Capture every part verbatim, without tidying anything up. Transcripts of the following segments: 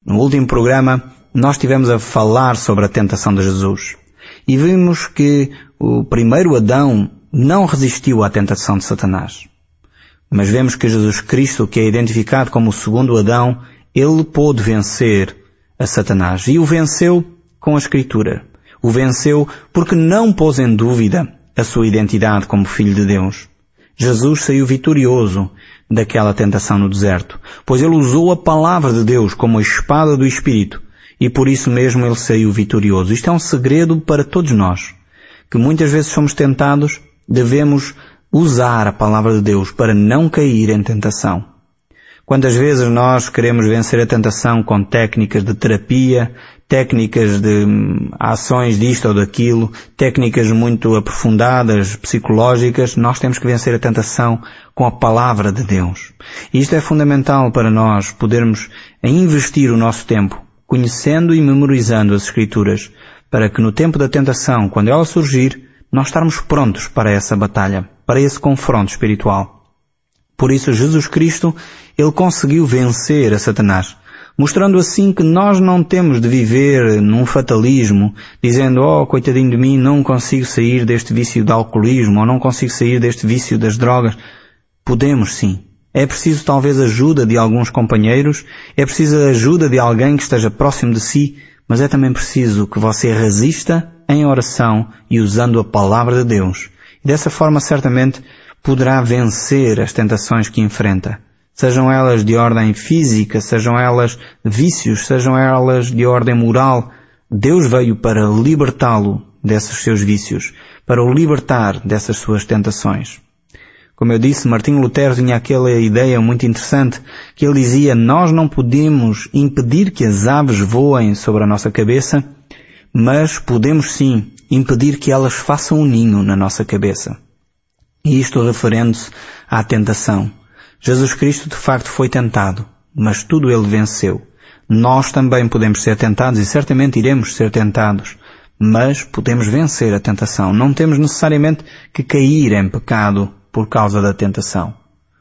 No último programa, nós estivemos a falar sobre a tentação de Jesus. E vimos que o primeiro Adão não resistiu à tentação de Satanás. Mas vemos que Jesus Cristo, que é identificado como o segundo Adão, ele pôde vencer a Satanás. E o venceu com a Escritura. O venceu porque não pôs em dúvida a sua identidade como Filho de Deus. Jesus saiu vitorioso daquela tentação no deserto, pois ele usou a palavra de Deus como a espada do Espírito, e por isso mesmo ele saiu vitorioso. Isto é um segredo para todos nós, que muitas vezes somos tentados, devemos usar a palavra de Deus para não cair em tentação. Quantas vezes nós queremos vencer a tentação com técnicas de terapia, técnicas de ações disto ou daquilo, técnicas muito aprofundadas, psicológicas, nós temos que vencer a tentação com a palavra de Deus. E isto é fundamental para nós podermos investir o nosso tempo, conhecendo e memorizando as Escrituras, para que no tempo da tentação, quando ela surgir, nós estarmos prontos para essa batalha, para esse confronto espiritual. Por isso, Jesus Cristo, ele conseguiu vencer a Satanás, mostrando assim que nós não temos de viver num fatalismo, dizendo, oh, coitadinho de mim, não consigo sair deste vício do alcoolismo, ou não consigo sair deste vício das drogas. Podemos sim. É preciso talvez ajuda de alguns companheiros, é preciso a ajuda de alguém que esteja próximo de si, mas é também preciso que você resista em oração e usando a palavra de Deus. E dessa forma, certamente, poderá vencer as tentações que enfrenta. Sejam elas de ordem física, sejam elas vícios, sejam elas de ordem moral. Deus veio para libertá-lo desses seus vícios, para o libertar dessas suas tentações. Como eu disse, Martinho Lutero tinha aquela ideia muito interessante, que ele dizia, nós não podemos impedir que as aves voem sobre a nossa cabeça, mas podemos sim impedir que elas façam um ninho na nossa cabeça. E isto referendo-se à tentação. Jesus Cristo de facto foi tentado, mas tudo ele venceu. Nós também podemos ser tentados e certamente iremos ser tentados, mas podemos vencer a tentação. Não temos necessariamente que cair em pecado por causa da tentação.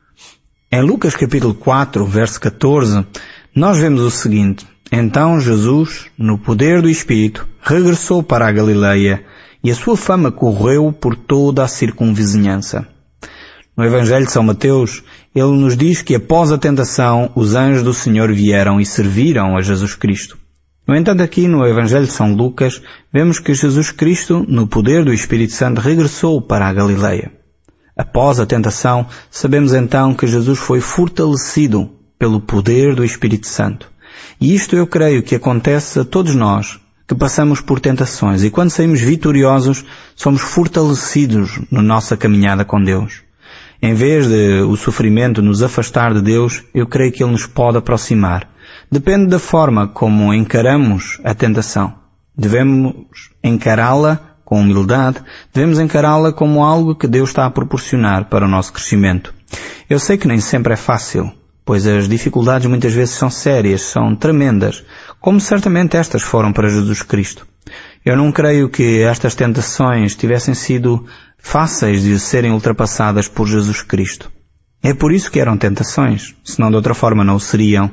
Em Lucas capítulo quatro, verso catorze, nós vemos o seguinte, então Jesus, no poder do Espírito, regressou para a Galileia e a sua fama correu por toda a circunvizinhança. No Evangelho de São Mateus, ele nos diz que após a tentação, os anjos do Senhor vieram e serviram a Jesus Cristo. No entanto, aqui no Evangelho de São Lucas, vemos que Jesus Cristo, no poder do Espírito Santo, regressou para a Galileia. Após a tentação, sabemos então que Jesus foi fortalecido pelo poder do Espírito Santo. E isto eu creio que acontece a todos nós, que passamos por tentações, e quando saímos vitoriosos, somos fortalecidos na nossa caminhada com Deus. Em vez de o sofrimento nos afastar de Deus, eu creio que Ele nos pode aproximar. Depende da forma como encaramos a tentação. Devemos encará-la com humildade, devemos encará-la como algo que Deus está a proporcionar para o nosso crescimento. Eu sei que nem sempre é fácil, pois as dificuldades muitas vezes são sérias, são tremendas, como certamente estas foram para Jesus Cristo. Eu não creio que estas tentações tivessem sido fáceis de serem ultrapassadas por Jesus Cristo. É por isso que eram tentações, senão de outra forma não o seriam.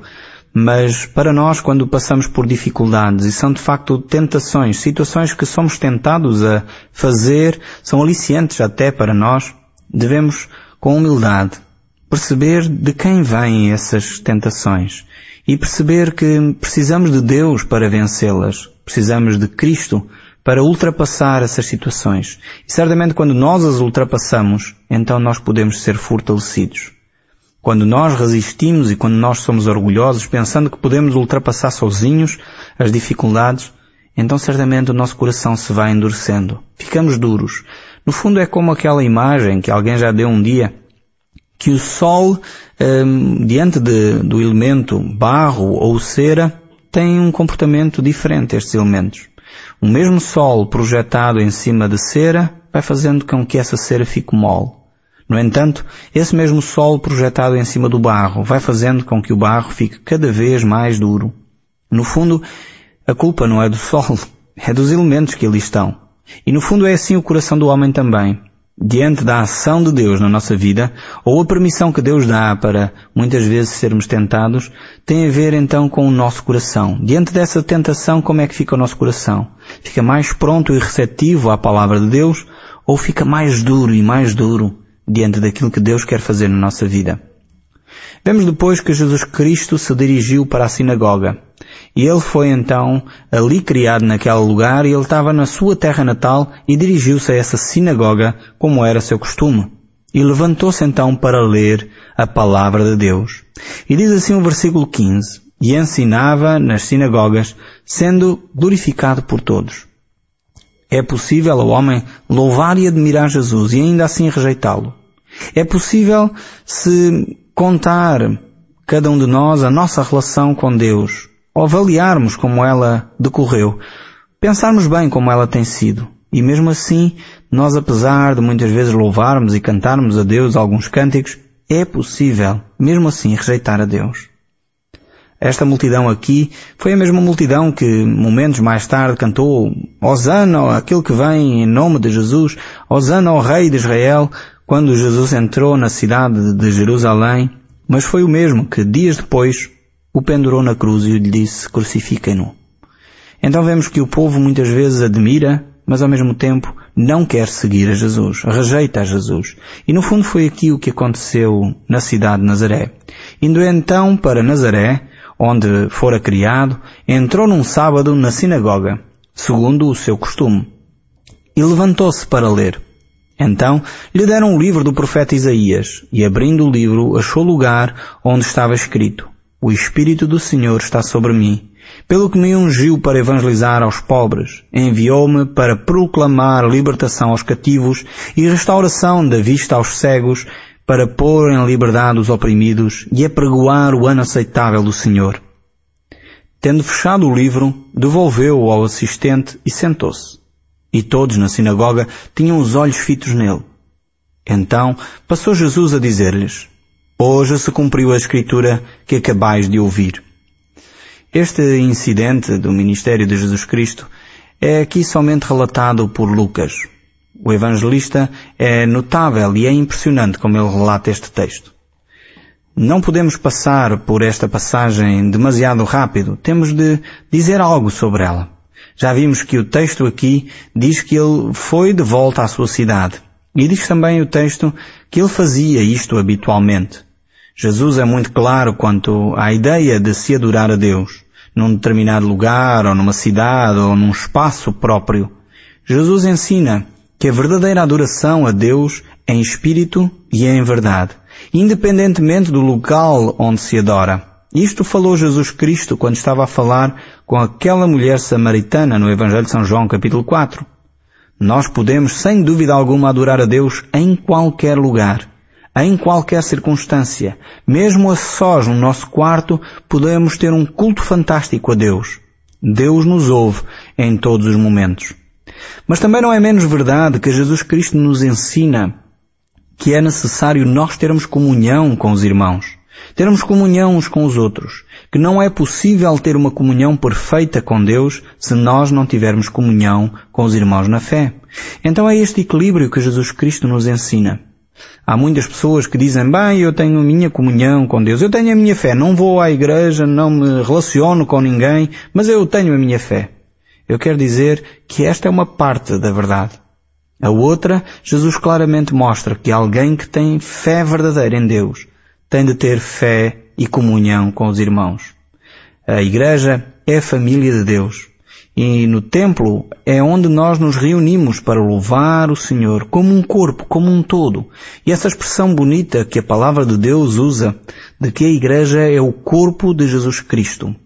Mas para nós, quando passamos por dificuldades, e são de facto tentações, situações que somos tentados a fazer, são aliciantes até para nós, devemos, com humildade, perceber de quem vêm essas tentações e perceber que precisamos de Deus para vencê-las, precisamos de Cristo para ultrapassar essas situações. E certamente quando nós as ultrapassamos, então nós podemos ser fortalecidos. Quando nós resistimos e quando nós somos orgulhosos, pensando que podemos ultrapassar sozinhos as dificuldades, então certamente o nosso coração se vai endurecendo. Ficamos duros. No fundo é como aquela imagem que alguém já deu um dia, que o sol, hum, diante de, do elemento barro ou cera, tem um comportamento diferente, estes elementos. O mesmo sol projetado em cima de cera vai fazendo com que essa cera fique mole. No entanto, esse mesmo sol projetado em cima do barro vai fazendo com que o barro fique cada vez mais duro. No fundo, a culpa não é do sol, é dos elementos que ali estão. E no fundo é assim o coração do homem também. diante da ação de Deus na nossa vida, ou a permissão que Deus dá para muitas vezes sermos tentados, tem a ver então com o nosso coração. Diante dessa tentação, como é que fica o nosso coração? Fica mais pronto e receptivo à palavra de Deus, ou fica mais duro e mais duro diante daquilo que Deus quer fazer na nossa vida? Vemos depois que Jesus Cristo se dirigiu para a sinagoga. E ele foi então ali criado naquele lugar, e ele estava na sua terra natal e dirigiu-se a essa sinagoga como era seu costume. E levantou-se então para ler a palavra de Deus. E diz assim o versículo quinze, e ensinava nas sinagogas, sendo glorificado por todos. É possível ao homem louvar e admirar Jesus e ainda assim rejeitá-lo? É possível se contar cada um de nós a nossa relação com Deus, ou avaliarmos como ela decorreu, pensarmos bem como ela tem sido, e mesmo assim, nós apesar de muitas vezes louvarmos e cantarmos a Deus alguns cânticos, é possível, mesmo assim, rejeitar a Deus. Esta multidão aqui foi a mesma multidão que momentos mais tarde cantou Hosana, aquele que vem em nome de Jesus, Hosana ao Rei de Israel, quando Jesus entrou na cidade de Jerusalém, mas foi o mesmo que dias depois o pendurou na cruz e lhe disse, crucifiquem-no. Então vemos que o povo muitas vezes admira, mas ao mesmo tempo não quer seguir a Jesus, rejeita a Jesus. E no fundo foi aqui o que aconteceu na cidade de Nazaré. Indo então para Nazaré, onde fora criado, entrou num sábado na sinagoga, segundo o seu costume, e levantou-se para ler. Então lhe deram o livro do profeta Isaías, e abrindo o livro achou lugar onde estava escrito, o Espírito do Senhor está sobre mim, pelo que me ungiu para evangelizar aos pobres, enviou-me para proclamar libertação aos cativos e restauração da vista aos cegos, para pôr em liberdade os oprimidos e apregoar o ano aceitável do Senhor. Tendo fechado o livro, devolveu-o ao assistente e sentou-se. E todos na sinagoga tinham os olhos fitos nele. Então passou Jesus a dizer-lhes, hoje se cumpriu a Escritura que acabais de ouvir. Este incidente do ministério de Jesus Cristo é aqui somente relatado por Lucas. O evangelista é notável e é impressionante como ele relata este texto. Não podemos passar por esta passagem demasiado rápido. Temos de dizer algo sobre ela. Já vimos que o texto aqui diz que ele foi de volta à sua cidade. E diz também o texto que ele fazia isto habitualmente. Jesus é muito claro quanto à ideia de se adorar a Deus, num determinado lugar, ou numa cidade, ou num espaço próprio. Jesus ensina que a verdadeira adoração a Deus é em espírito e é em verdade, independentemente do local onde se adora. Isto falou Jesus Cristo quando estava a falar com aquela mulher samaritana no Evangelho de São João, capítulo quatro. Nós podemos, sem dúvida alguma, adorar a Deus em qualquer lugar, em qualquer circunstância. Mesmo a sós no nosso quarto, podemos ter um culto fantástico a Deus. Deus nos ouve em todos os momentos. Mas também não é menos verdade que Jesus Cristo nos ensina que é necessário nós termos comunhão com os irmãos, termos comunhão uns com os outros, que não é possível ter uma comunhão perfeita com Deus se nós não tivermos comunhão com os irmãos na fé. Então é este equilíbrio que Jesus Cristo nos ensina. Há muitas pessoas que dizem, bem, eu tenho a minha comunhão com Deus, eu tenho a minha fé, não vou à igreja, não me relaciono com ninguém, mas eu tenho a minha fé. Eu quero dizer que esta é uma parte da verdade. A outra, Jesus claramente mostra que alguém que tem fé verdadeira em Deus tem de ter fé e comunhão com os irmãos. A igreja é a família de Deus. E no templo é onde nós nos reunimos para louvar o Senhor como um corpo, como um todo. E essa expressão bonita que a palavra de Deus usa, de que a igreja é o corpo de Jesus Cristo.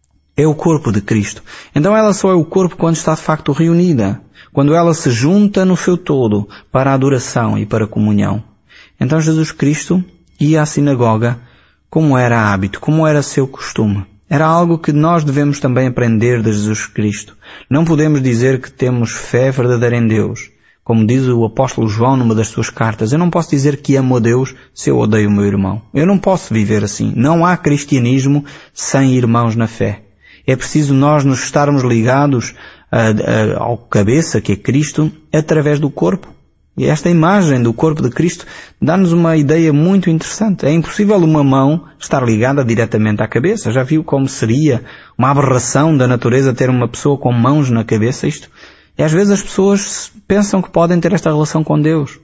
É o corpo de Cristo. Então ela só é o corpo quando está de facto reunida, quando ela se junta no seu todo para a adoração e para a comunhão. Então Jesus Cristo ia à sinagoga como era hábito, como era seu costume. Era algo que nós devemos também aprender de Jesus Cristo. Não podemos dizer que temos fé verdadeira em Deus. Como diz o apóstolo João numa das suas cartas, eu não posso dizer que amo a Deus se eu odeio o meu irmão. Eu não posso viver assim. Não há cristianismo sem irmãos na fé. É preciso nós nos estarmos ligados a, a, ao cabeça, que é Cristo, através do corpo. E esta imagem do corpo de Cristo dá-nos uma ideia muito interessante. É impossível uma mão estar ligada diretamente à cabeça. Já viu como seria uma aberração da natureza ter uma pessoa com mãos na cabeça? Isto, e às vezes as pessoas pensam que podem ter esta relação com Deus.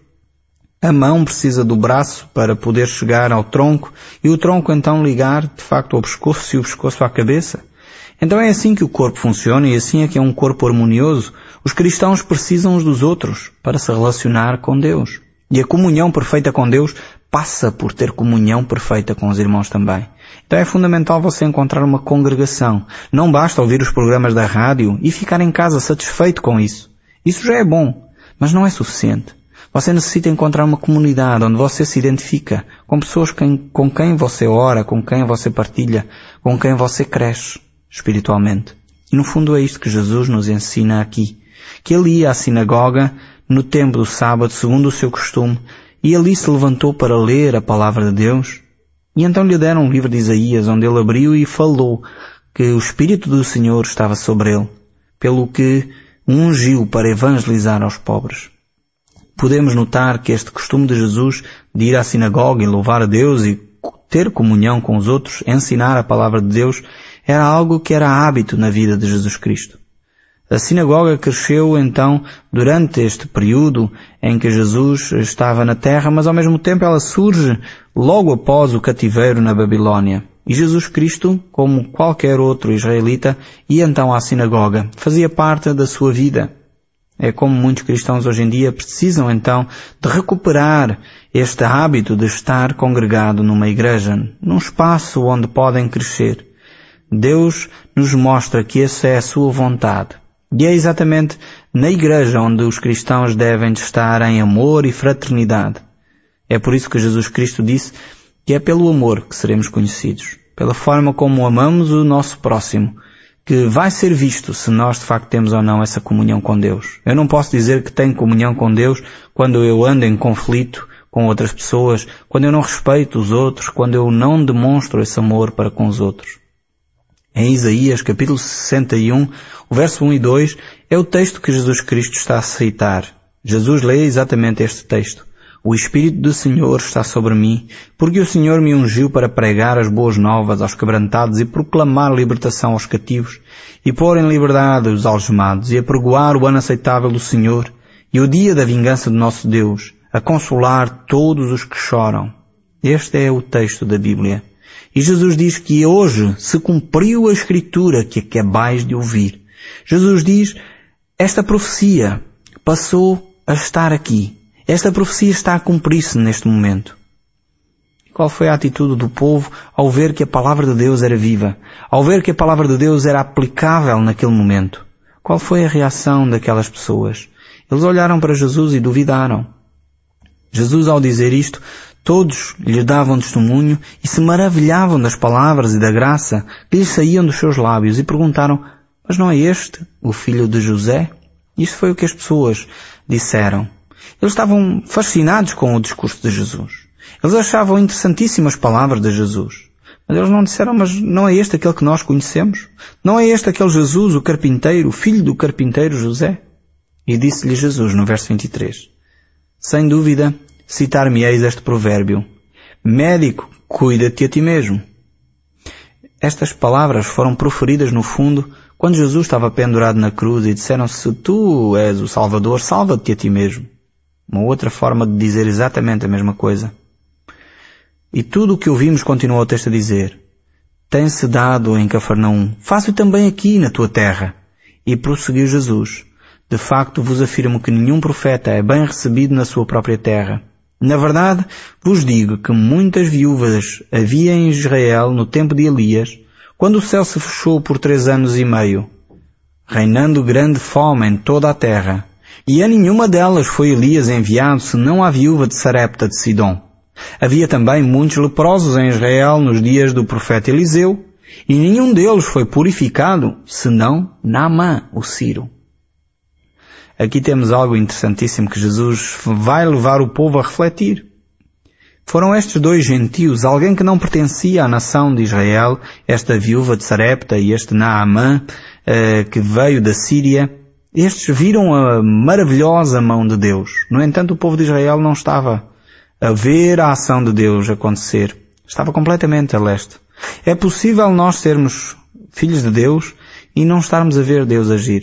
A mão precisa do braço para poder chegar ao tronco e o tronco então ligar, de facto, ao pescoço e o pescoço à cabeça. Então é assim que o corpo funciona e assim é que é um corpo harmonioso. Os cristãos precisam uns dos outros para se relacionar com Deus. E a comunhão perfeita com Deus passa por ter comunhão perfeita com os irmãos também. Então é fundamental você encontrar uma congregação. Não basta ouvir os programas da rádio e ficar em casa satisfeito com isso. Isso já é bom, mas não é suficiente. Você necessita encontrar uma comunidade onde você se identifica com pessoas com quem você ora, com quem você partilha, com quem você cresce espiritualmente. E no fundo é isto que Jesus nos ensina aqui. Que ele ia à sinagoga no tempo do sábado, segundo o seu costume, e ali se levantou para ler a palavra de Deus. E então lhe deram um livro de Isaías, onde ele abriu e falou que o Espírito do Senhor estava sobre ele, pelo que o ungiu para evangelizar aos pobres. Podemos notar que este costume de Jesus de ir à sinagoga e louvar a Deus e ter comunhão com os outros, ensinar a palavra de Deus, era algo que era hábito na vida de Jesus Cristo. A sinagoga cresceu então durante este período em que Jesus estava na terra, mas ao mesmo tempo ela surge logo após o cativeiro na Babilónia. E Jesus Cristo, como qualquer outro israelita, ia então à sinagoga, fazia parte da sua vida. É como muitos cristãos hoje em dia precisam então de recuperar este hábito de estar congregado numa igreja, num espaço onde podem crescer. Deus nos mostra que essa é a sua vontade. E é exatamente na igreja onde os cristãos devem de estar em amor e fraternidade. É por isso que Jesus Cristo disse que é pelo amor que seremos conhecidos, pela forma como amamos o nosso próximo, que vai ser visto se nós de facto temos ou não essa comunhão com Deus. Eu não posso dizer que tenho comunhão com Deus quando eu ando em conflito com outras pessoas, quando eu não respeito os outros, quando eu não demonstro esse amor para com os outros. Em Isaías, capítulo sessenta e um, o verso um e dois, é o texto que Jesus Cristo está a citar. Jesus lê exatamente este texto. O Espírito do Senhor está sobre mim, porque o Senhor me ungiu para pregar as boas novas aos quebrantados e proclamar libertação aos cativos, e pôr em liberdade os algemados, e apregoar o ano aceitável do Senhor, e o dia da vingança do nosso Deus, a consolar todos os que choram. Este é o texto da Bíblia. E Jesus diz que hoje se cumpriu a Escritura que acabais de ouvir. Jesus diz, esta profecia passou a estar aqui. Esta profecia está a cumprir-se neste momento. E qual foi a atitude do povo ao ver que a palavra de Deus era viva? Ao ver que a palavra de Deus era aplicável naquele momento? Qual foi a reação daquelas pessoas? Eles olharam para Jesus e duvidaram. Jesus, ao dizer isto, todos lhe davam testemunho e se maravilhavam das palavras e da graça que lhes saíam dos seus lábios e perguntaram, mas não é este o filho de José? Isto foi o que as pessoas disseram. Eles estavam fascinados com o discurso de Jesus. Eles achavam interessantíssimas palavras de Jesus. Mas eles não disseram, mas não é este aquele que nós conhecemos? Não é este aquele Jesus, o carpinteiro, o filho do carpinteiro José? E disse-lhe Jesus no verso vinte e três, sem dúvida, citar-me-eis este provérbio, médico, cuida-te a ti mesmo. Estas palavras foram proferidas no fundo quando Jesus estava pendurado na cruz e disseram, se tu és o Salvador, salva-te a ti mesmo. Uma outra forma de dizer exatamente a mesma coisa. E tudo o que ouvimos, continuou o texto a dizer, tem-se dado em Cafarnaum, faço também aqui na tua terra. E prosseguiu Jesus, de facto vos afirmo que nenhum profeta é bem recebido na sua própria terra. Na verdade, vos digo que muitas viúvas havia em Israel no tempo de Elias, quando o céu se fechou por três anos e meio, reinando grande fome em toda a terra, e a nenhuma delas foi Elias enviado, senão a viúva de Sarepta de Sidom. Havia também muitos leprosos em Israel nos dias do profeta Eliseu, e nenhum deles foi purificado, senão Naamã, o Ciro. Aqui temos algo interessantíssimo que Jesus vai levar o povo a refletir. Foram estes dois gentios, alguém que não pertencia à nação de Israel, esta viúva de Sarepta e este Naamã, eh, que veio da Síria, Estes viram a maravilhosa mão de Deus. No entanto, o povo de Israel não estava a ver a ação de Deus acontecer. Estava completamente a leste. É possível nós sermos filhos de Deus e não estarmos a ver Deus agir.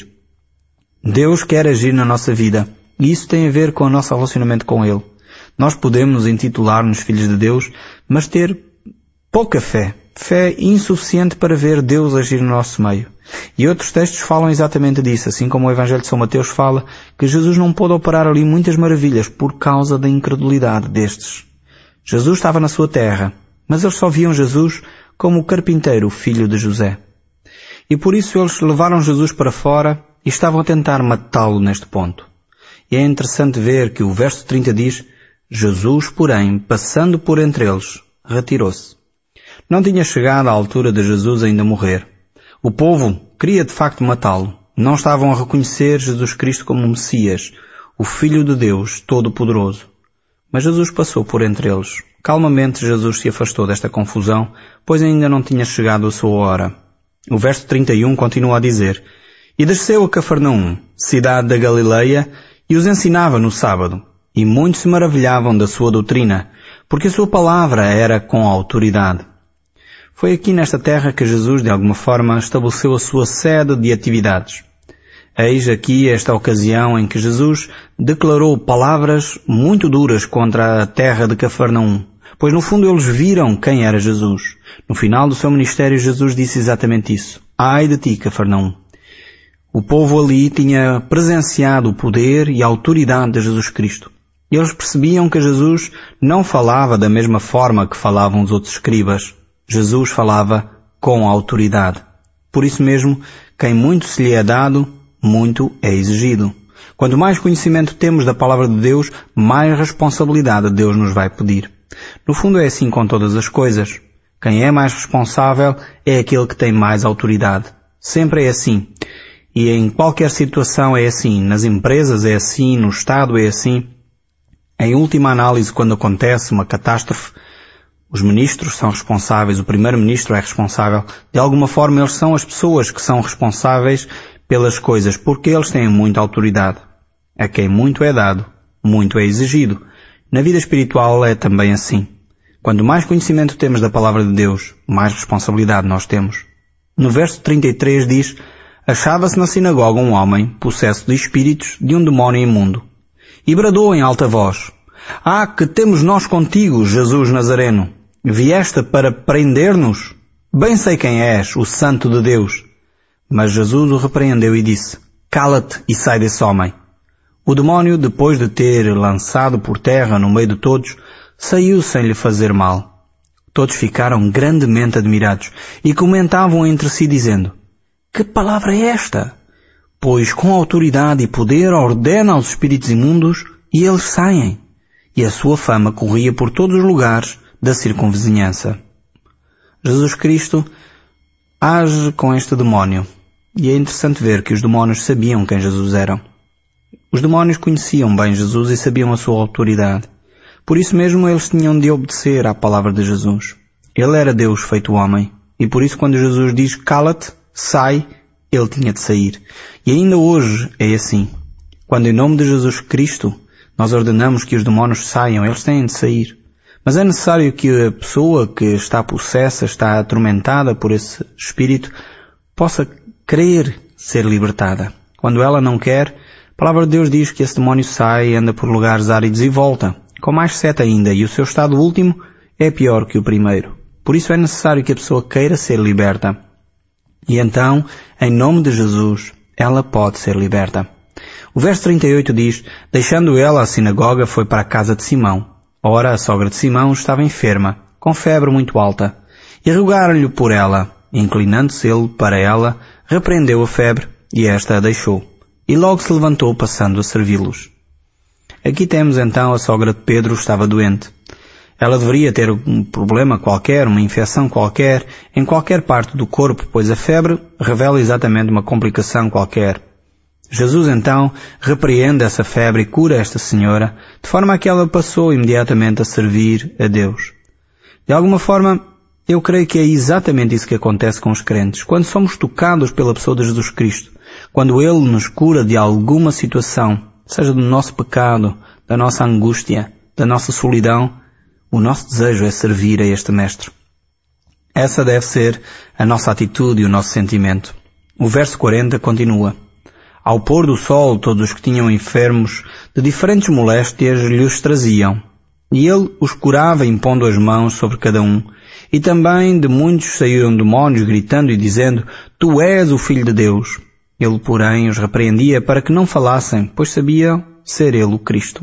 Deus quer agir na nossa vida e isso tem a ver com o nosso relacionamento com Ele. Nós podemos nos intitular-nos filhos de Deus, mas ter pouca fé. Fé insuficiente para ver Deus agir no nosso meio. E outros textos falam exatamente disso, assim como o Evangelho de São Mateus fala que Jesus não pôde operar ali muitas maravilhas por causa da incredulidade destes. Jesus estava na sua terra, mas eles só viam Jesus como o carpinteiro, filho de José. E por isso eles levaram Jesus para fora e estavam a tentar matá-lo neste ponto. E é interessante ver que o verso trinta diz: Jesus, porém, passando por entre eles, retirou-se. Não tinha chegado à altura de Jesus ainda morrer. O povo queria de facto matá-lo. Não estavam a reconhecer Jesus Cristo como o Messias, o Filho de Deus Todo-Poderoso. Mas Jesus passou por entre eles. Calmamente Jesus se afastou desta confusão, pois ainda não tinha chegado a sua hora. O verso trinta e um continua a dizer: E desceu a Cafarnaum, cidade da Galileia, e os ensinava no sábado. E muitos se maravilhavam da sua doutrina, porque a sua palavra era com autoridade. Foi aqui nesta terra que Jesus, de alguma forma, estabeleceu a sua sede de atividades. Eis aqui esta ocasião em que Jesus declarou palavras muito duras contra a terra de Cafarnaum, pois no fundo eles viram quem era Jesus. No final do seu ministério, Jesus disse exatamente isso: Ai de ti, Cafarnaum! O povo ali tinha presenciado o poder e a autoridade de Jesus Cristo. E eles percebiam que Jesus não falava da mesma forma que falavam os outros escribas. Jesus falava com autoridade. Por isso mesmo, quem muito se lhe é dado, muito é exigido. Quanto mais conhecimento temos da palavra de Deus, mais responsabilidade Deus nos vai pedir. No fundo é assim com todas as coisas. Quem é mais responsável é aquele que tem mais autoridade. Sempre é assim. E em qualquer situação é assim. Nas empresas é assim, no Estado é assim. Em última análise, quando acontece uma catástrofe, os ministros são responsáveis, o primeiro-ministro é responsável. De alguma forma, eles são as pessoas que são responsáveis pelas coisas, porque eles têm muita autoridade. A quem muito é dado, muito é exigido. Na vida espiritual é também assim. Quanto mais conhecimento temos da palavra de Deus, mais responsabilidade nós temos. No verso trinta e três diz: Achava-se na sinagoga um homem, possesso de espíritos, de um demónio imundo. E bradou em alta voz: Ah, que temos nós contigo, Jesus Nazareno! Vieste para prender-nos? Bem sei quem és, o Santo de Deus. Mas Jesus o repreendeu e disse: Cala-te e sai desse homem. O demónio, depois de ter lançado por terra no meio de todos, saiu sem lhe fazer mal. Todos ficaram grandemente admirados e comentavam entre si dizendo: Que palavra é esta? Pois com autoridade e poder ordena aos espíritos imundos e eles saem. E a sua fama corria por todos os lugares da circunvizinhança. Jesus Cristo age com este demónio. E é interessante ver que os demónios sabiam quem Jesus era. Os demónios conheciam bem Jesus e sabiam a sua autoridade. Por isso mesmo eles tinham de obedecer à palavra de Jesus. Ele era Deus feito homem. E por isso quando Jesus diz cala-te, sai, ele tinha de sair. E ainda hoje é assim. Quando em nome de Jesus Cristo nós ordenamos que os demónios saiam, eles têm de sair. Mas é necessário que a pessoa que está possessa, está atormentada por esse espírito, possa querer ser libertada. Quando ela não quer, a palavra de Deus diz que esse demónio sai, anda por lugares áridos e volta, com mais sete ainda, e o seu estado último é pior que o primeiro. Por isso é necessário que a pessoa queira ser liberta. E então, em nome de Jesus, ela pode ser liberta. O verso trinta e oito diz: Deixando ela a sinagoga, foi para a casa de Simão. Ora, a sogra de Simão estava enferma, com febre muito alta, e rogaram-lhe por ela. Inclinando-se ele para ela, repreendeu a febre, e esta a deixou. E logo se levantou, passando a servi-los. Aqui temos então a sogra de Pedro estava doente. Ela deveria ter um problema qualquer, uma infecção qualquer, em qualquer parte do corpo, pois a febre revela exatamente uma complicação qualquer. Jesus então repreende essa febre e cura esta senhora, de forma a que ela passou imediatamente a servir a Deus. De alguma forma, eu creio que é exatamente isso que acontece com os crentes. Quando somos tocados pela pessoa de Jesus Cristo, Quando Ele nos cura de alguma situação, seja do nosso pecado, da nossa angústia, da nossa solidão, o nosso desejo é servir a este Mestre. Essa deve ser a nossa atitude e o nosso sentimento. O verso quarenta continua: Ao pôr do sol, todos os que tinham enfermos de diferentes moléstias lhes traziam, e ele os curava impondo as mãos sobre cada um. E também de muitos saíram demónios gritando e dizendo: Tu és o Filho de Deus. Ele, porém, os repreendia para que não falassem, pois sabia ser ele o Cristo.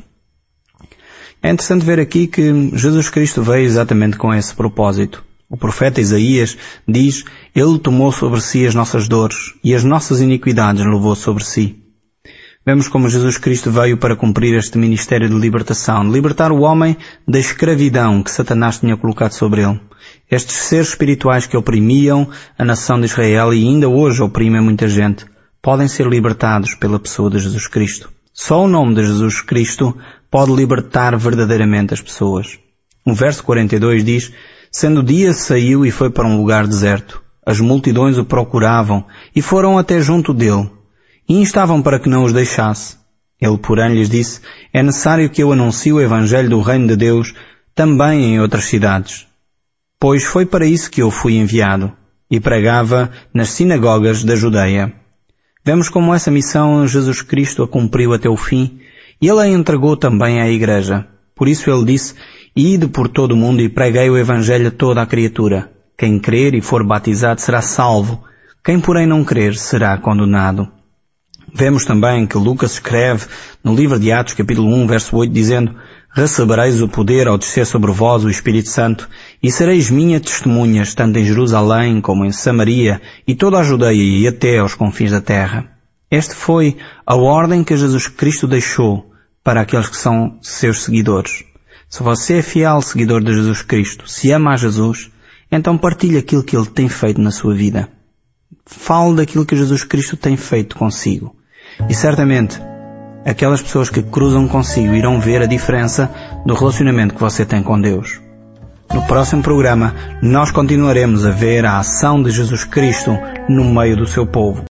É interessante ver aqui que Jesus Cristo veio exatamente com esse propósito. O profeta Isaías diz: Ele tomou sobre si as nossas dores e as nossas iniquidades levou sobre si. Vemos como Jesus Cristo veio para cumprir este ministério de libertação, de libertar o homem da escravidão que Satanás tinha colocado sobre ele. Estes seres espirituais que oprimiam a nação de Israel e ainda hoje oprimem muita gente, podem ser libertados pela pessoa de Jesus Cristo. Só o nome de Jesus Cristo pode libertar verdadeiramente as pessoas. O verso quarenta e dois diz: Sendo o dia, saiu e foi para um lugar deserto. As multidões o procuravam e foram até junto dele, e instavam para que não os deixasse. Ele, porém, lhes disse: É necessário que eu anuncie o Evangelho do Reino de Deus também em outras cidades. Pois foi para isso que eu fui enviado, e pregava nas sinagogas da Judeia. Vemos como essa missão Jesus Cristo a cumpriu até o fim, e Ele a entregou também à Igreja. Por isso Ele disse: Ide por todo o mundo e preguei o Evangelho a toda a criatura. Quem crer e for batizado será salvo, quem porém não crer será condenado. Vemos também que Lucas escreve no livro de Atos, capítulo um, verso oito, dizendo: Recebereis o poder ao descer sobre vós o Espírito Santo, e sereis minhas testemunhas, tanto em Jerusalém como em Samaria, e toda a Judeia e até aos confins da terra. Esta foi a ordem que Jesus Cristo deixou para aqueles que são seus seguidores. Se você é fiel seguidor de Jesus Cristo, se ama a Jesus, então partilhe aquilo que Ele tem feito na sua vida. Fale daquilo que Jesus Cristo tem feito consigo. E certamente, aquelas pessoas que cruzam consigo irão ver a diferença do relacionamento que você tem com Deus. No próximo programa, nós continuaremos a ver a ação de Jesus Cristo no meio do seu povo.